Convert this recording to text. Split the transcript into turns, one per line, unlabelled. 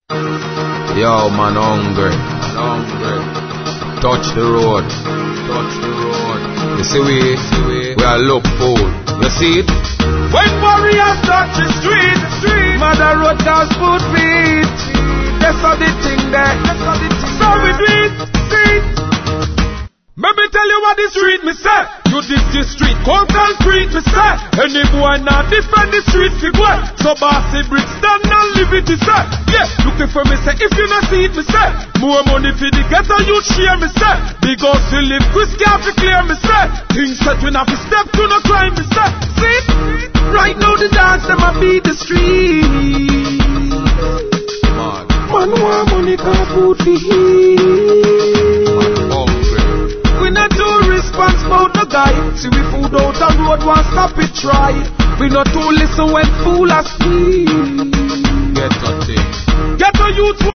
Yo, man, hungry. Touch the road. You see we are look fool. You see it?
When warriors touch the street, mother road cause food feet. That's how the thing there. So we do it. Let me tell you what the street me say. You this street, cold concrete me say. Any boy not defend the street figure. So bossy bricks stand and live it say. Yeah, looking for me say. If you not see it me say. More money for the ghetto you share me say. Big house to live, Chris can't be clear me say. Things that we not fi step to no crime me say. See? Right now the dance them a beat the street. Man want money can't food for eat. We not too responsible the guy. See we food out on road, want stop it try. We not too listen when fool asleep.
Get a thing.
Get a youth.